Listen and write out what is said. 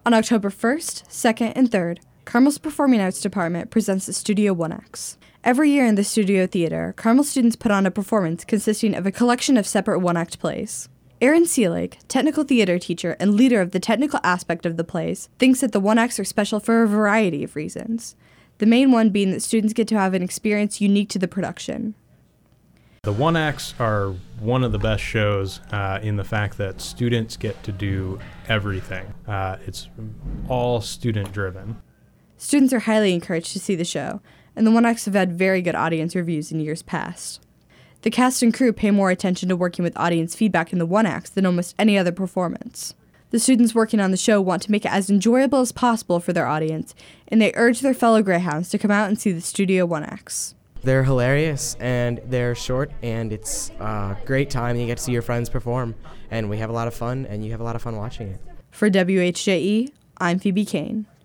On October 1st, 2nd, and 3rd, Carmel's Performing Arts Department presents the Studio 1X. Every year in the Studio Theater, Carmel students put on a performance consisting of a collection of separate one-act plays. Aaron Seelig, technical theater teacher and leader of the technical aspect of the plays, thinks that the one-acts are special for a variety of reasons. The main one being that students get to have an experience unique to the production. The one-acts are one of the best shows in the fact that students get to do everything. It's all student-driven. Students are highly encouraged to see the show, and the one-acts have had very good audience reviews in years past. The cast and crew pay more attention to working with audience feedback in the one-acts than almost any other performance. The students working on the show want to make it as enjoyable as possible for their audience, and they urge their fellow Greyhounds to come out and see the Studio one-acts. They're hilarious, and they're short, and it's a great time. You get to see your friends perform, and we have a lot of fun, and you have a lot of fun watching it. For WHJE, I'm Phoebe Kane.